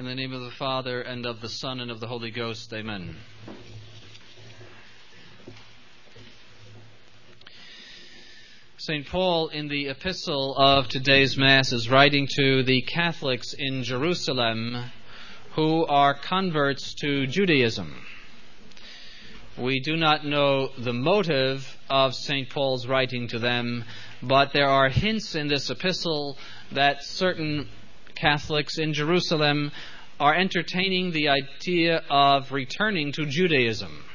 In the name of the Father, and of the Son, and of the Holy Ghost. Amen. St. Paul, in the epistle of today's Mass, is writing to the Catholics in Jerusalem who are converts to Judaism. We do not know the motive of St. Paul's writing to them, but there are hints in this epistle that certain Catholics in Jerusalem are entertaining the idea of returning to Judaism.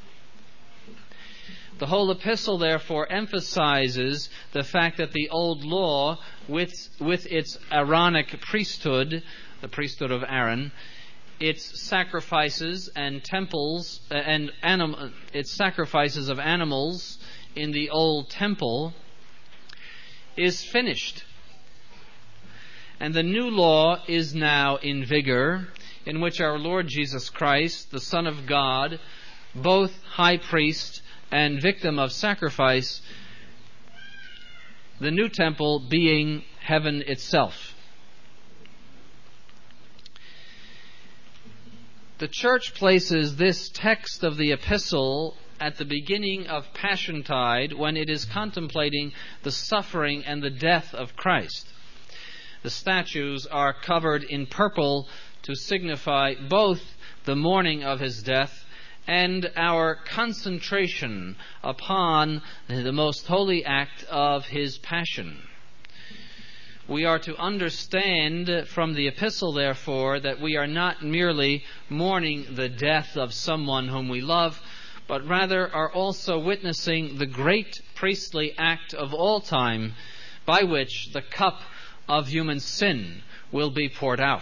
The whole epistle, therefore, emphasizes the fact that the old law, with its Aaronic priesthood, the priesthood of Aaron, its sacrifices and temples and its sacrifices of animals in the old temple, is finished. And the new law is now in vigor, in which our Lord Jesus Christ, the Son of God, both high priest and victim of sacrifice, the new temple being heaven itself. The Church places this text of the epistle at the beginning of Passiontide, when it is contemplating the suffering and the death of Christ. The statues are covered in purple to signify both the mourning of his death and our concentration upon the most holy act of his passion. We are to understand from the epistle, therefore, that we are not merely mourning the death of someone whom we love, but rather are also witnessing the great priestly act of all time, by which the cup of human sin will be poured out.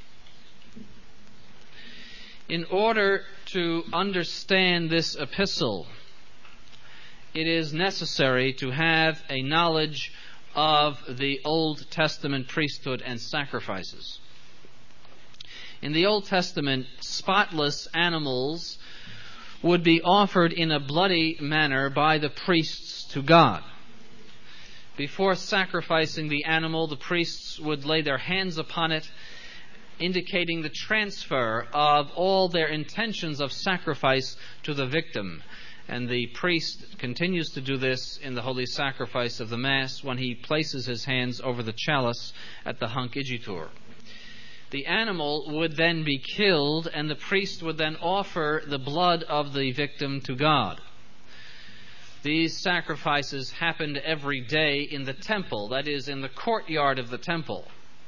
In order to understand this epistle, it is necessary to have a knowledge of the Old Testament priesthood and sacrifices. In the Old Testament, spotless animals would be offered in a bloody manner by the priests to God. Before sacrificing the animal, the priests would lay their hands upon it, indicating the transfer of all their intentions of sacrifice to the victim. And the priest continues to do this in the holy sacrifice of the Mass when he places his hands over the chalice at the Hanc Igitur. The animal would then be killed, and the priest would then offer the blood of the victim to God. These sacrifices happened every day in the temple, that is, in the courtyard of the temple.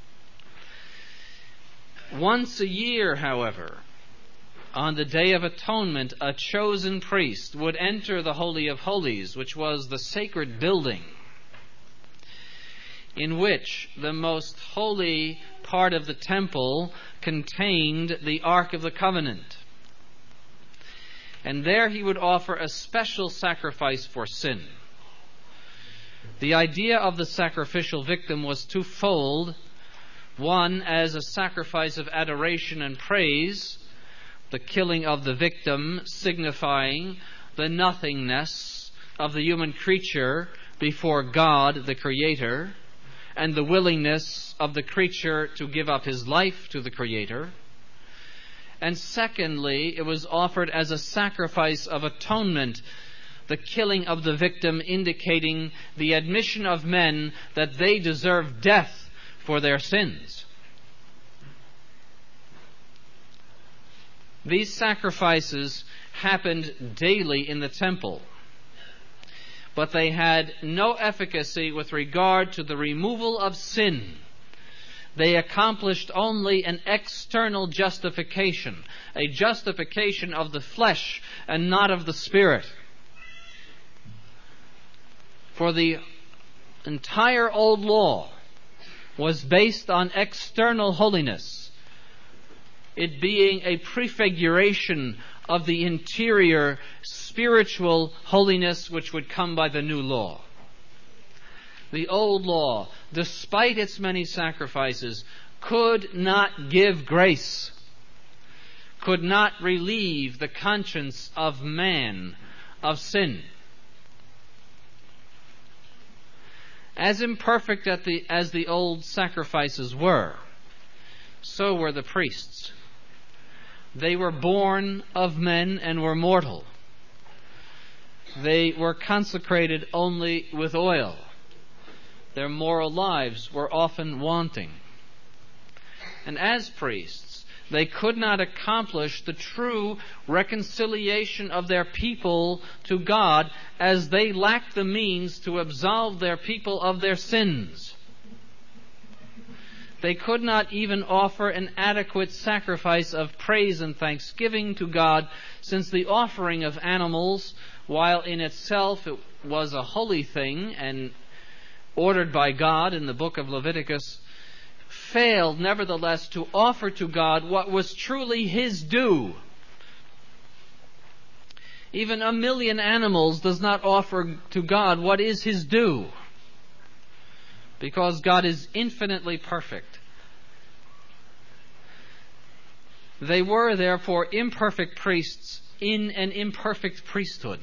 Once a year, however, on the Day of Atonement, a chosen priest would enter the Holy of Holies, which was the sacred building in which the most holy part of the temple contained the Ark of the Covenant. And there he would offer a special sacrifice for sin. The idea of the sacrificial victim was twofold. One, as a sacrifice of adoration and praise, the killing of the victim signifying the nothingness of the human creature before God, the Creator, and the willingness of the creature to give up his life to the Creator. And secondly, it was offered as a sacrifice of atonement, the killing of the victim indicating the admission of men that they deserve death for their sins. These sacrifices happened daily in the temple, but they had no efficacy with regard to the removal of sin. They accomplished only an external justification, a justification of the flesh and not of the spirit. For the entire old law was based on external holiness, it being a prefiguration of the interior spiritual holiness which would come by the new law. The old law, despite its many sacrifices, could not give grace, could not relieve the conscience of man of sin. As imperfect as the old sacrifices were, so were the priests. They were born of men and were mortal. They were consecrated only with oil. Their moral lives were often wanting. And as priests, they could not accomplish the true reconciliation of their people to God, as they lacked the means to absolve their people of their sins. They could not even offer an adequate sacrifice of praise and thanksgiving to God, since the offering of animals, while in itself it was a holy thing and ordered by God in the book of Leviticus, failed nevertheless to offer to God what was truly His due. Even 1,000,000 animals does not offer to God what is His due, because God is infinitely perfect. They were therefore imperfect priests in an imperfect priesthood.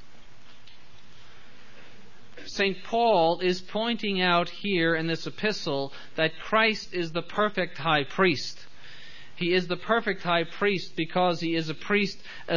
St. Paul is pointing out here in this epistle that Christ is the perfect high priest. He is the perfect high priest because he is a priest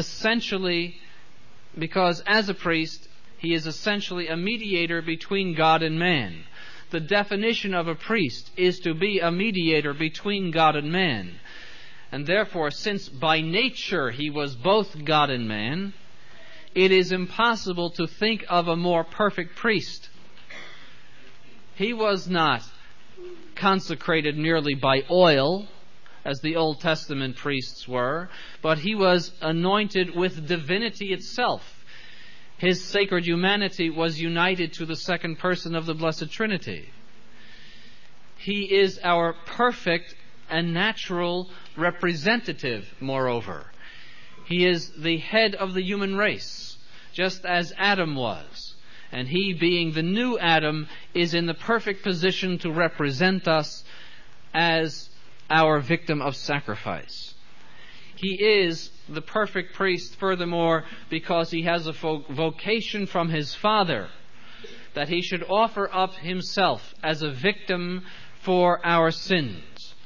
because as a priest, he is essentially a mediator between God and man. The definition of a priest is to be a mediator between God and man. And therefore, since by nature he was both God and man, it is impossible to think of a more perfect priest. He was not consecrated merely by oil, as the Old Testament priests were, but he was anointed with divinity itself. His sacred humanity was united to the second person of the Blessed Trinity. He is our perfect and natural representative, moreover. He is the head of the human race, just as Adam was. And he, being the new Adam, is in the perfect position to represent us as our victim of sacrifice. He is the perfect priest, furthermore, because he has a vocation from his Father, that he should offer up himself as a victim for our sins.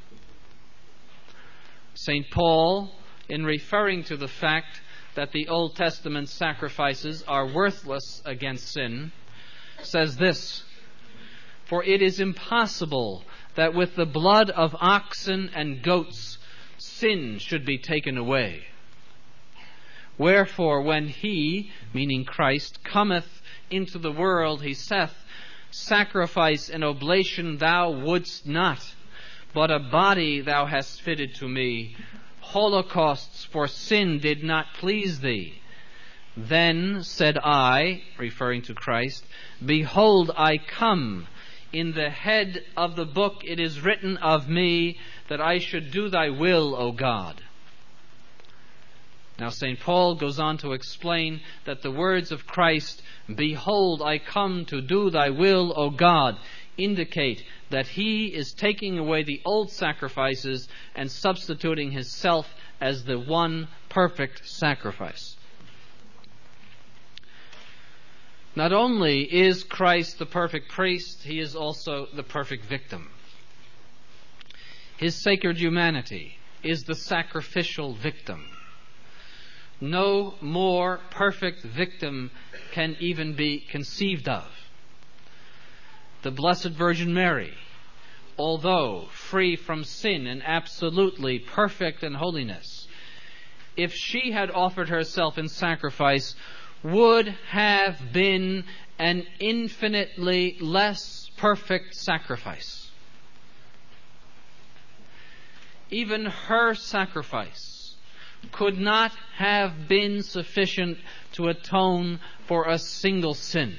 St. Paul, in referring to the fact that the Old Testament sacrifices are worthless against sin, says this: "For it is impossible that with the blood of oxen and goats sin should be taken away. Wherefore, when he," meaning Christ, "cometh into the world, he saith, Sacrifice and oblation thou wouldst not, but a body thou hast fitted to me. Holocausts for sin did not please thee. Then said I," referring to Christ, "Behold, I come. In the head of the book it is written of me that I should do thy will, O God." Now St. Paul goes on to explain that the words of Christ, "Behold, I come to do thy will, O God," indicate that he is taking away the old sacrifices and substituting himself as the one perfect sacrifice. Not only is Christ the perfect priest, he is also the perfect victim. His sacred humanity is the sacrificial victim. No more perfect victim can even be conceived of. The Blessed Virgin Mary, although free from sin and absolutely perfect in holiness, if she had offered herself in sacrifice, would have been an infinitely less perfect sacrifice. Even her sacrifice could not have been sufficient to atone for a single sin.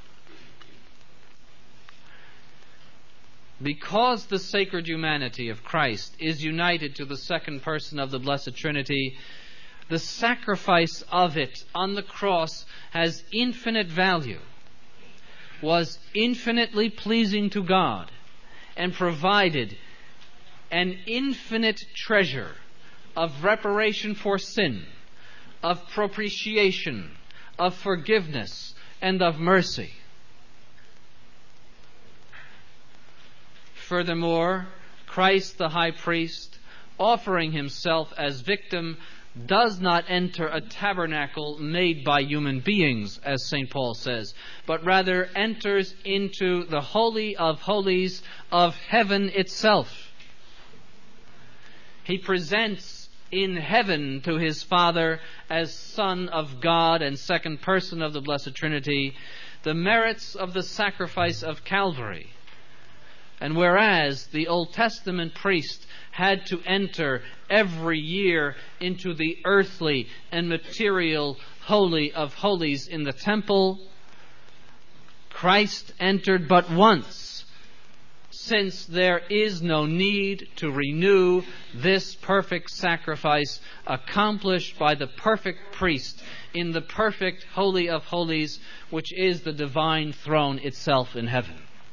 Because the sacred humanity of Christ is united to the second person of the Blessed Trinity, the sacrifice of it on the cross has infinite value, was infinitely pleasing to God, and provided an infinite treasure of reparation for sin, of propitiation, of forgiveness, and of mercy. Furthermore, Christ the high priest offering himself as victim, does not enter a tabernacle made by human beings, as St. Paul says, but rather enters into the Holy of Holies of heaven itself. He presents in heaven to his Father as Son of God and second person of the Blessed Trinity the merits of the sacrifice of Calvary. And whereas the Old Testament priest had to enter every year into the earthly and material Holy of Holies in the temple, Christ entered but once, since there is no need to renew this perfect sacrifice accomplished by the perfect priest in the perfect Holy of Holies, which is the divine throne itself in heaven.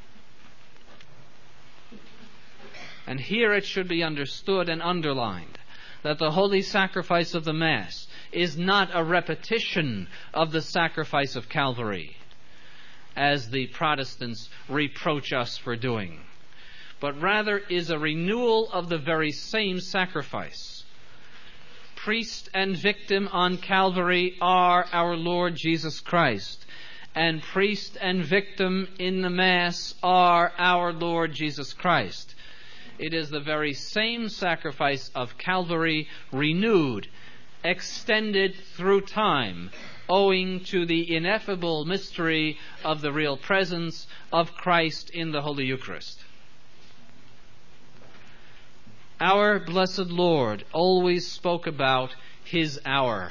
And here it should be understood and underlined that the holy sacrifice of the Mass is not a repetition of the sacrifice of Calvary, as the Protestants reproach us for doing, but rather is a renewal of the very same sacrifice. Priest and victim on Calvary are our Lord Jesus Christ, and priest and victim in the Mass are our Lord Jesus Christ. It is the very same sacrifice of Calvary, renewed, extended through time, owing to the ineffable mystery of the real presence of Christ in the Holy Eucharist. Our blessed Lord always spoke about His hour.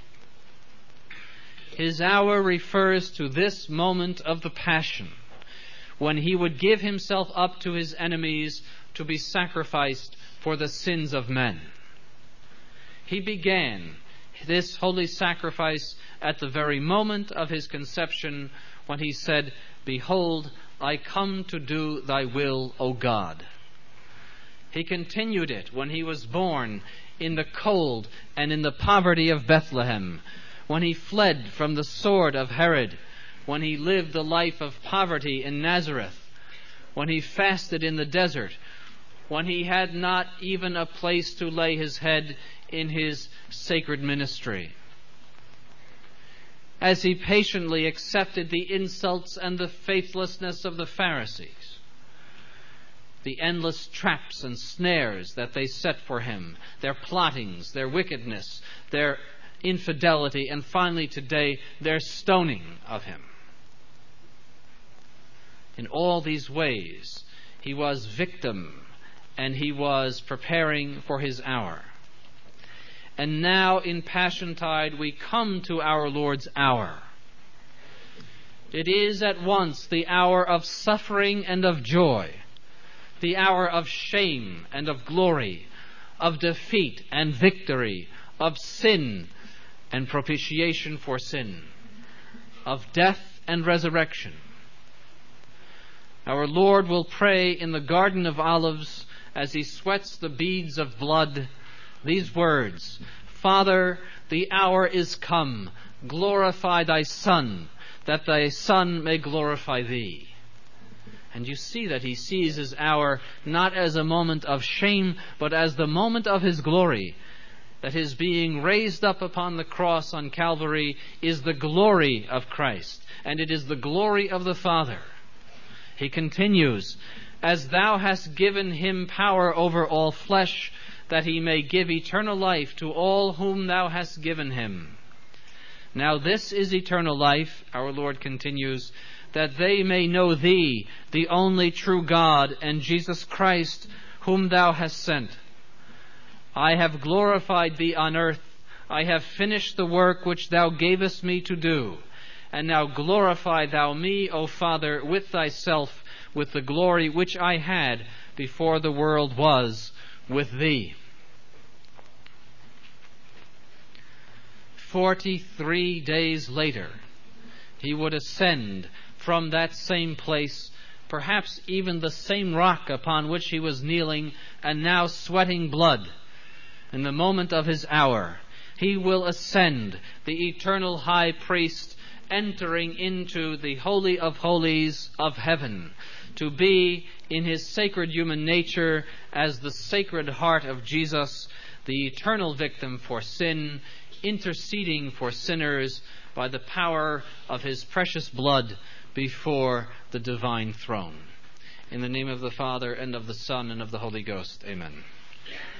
His hour refers to this moment of the Passion, when He would give Himself up to His enemies to be sacrificed for the sins of men. He began this holy sacrifice at the very moment of His conception, when He said, "Behold, I come to do thy will, O God." He continued it when He was born in the cold and in the poverty of Bethlehem, when He fled from the sword of Herod, when He lived the life of poverty in Nazareth, when He fasted in the desert, when He had not even a place to lay His head in His sacred ministry. As He patiently accepted the insults and the faithlessness of the Pharisees, the endless traps and snares that they set for Him, their plottings, their wickedness, their infidelity, and finally today, their stoning of Him. In all these ways, He was victim, and He was preparing for His hour. And now in Passiontide we come to our Lord's hour. It is at once the hour of suffering and of joy, the hour of shame and of glory, of defeat and victory, of sin and propitiation for sin, of death and resurrection. Our Lord will pray in the Garden of Olives, as He sweats the beads of blood, these words, "Father, the hour is come. Glorify thy Son, that thy Son may glorify thee." And you see that He sees His hour not as a moment of shame, but as the moment of His glory, that His being raised up upon the cross on Calvary is the glory of Christ, and it is the glory of the Father. He continues, "As thou hast given Him power over all flesh, that He may give eternal life to all whom thou hast given Him. Now this is eternal life," our Lord continues, "that they may know Thee, the only true God, and Jesus Christ, whom thou hast sent. I have glorified Thee on earth. I have finished the work which Thou gavest me to do. And now glorify Thou me, O Father, with Thyself, with the glory which I had before the world was with Thee." 43 days later, He would ascend from that same place, perhaps even the same rock upon which He was kneeling and now sweating blood. In the moment of His hour, He will ascend, the eternal high priest, entering into the Holy of Holies of heaven, to be in his sacred human nature as the Sacred Heart of Jesus, the eternal victim for sin, interceding for sinners by the power of his precious blood before the divine throne. In the name of the Father, and of the Son, and of the Holy Ghost. Amen.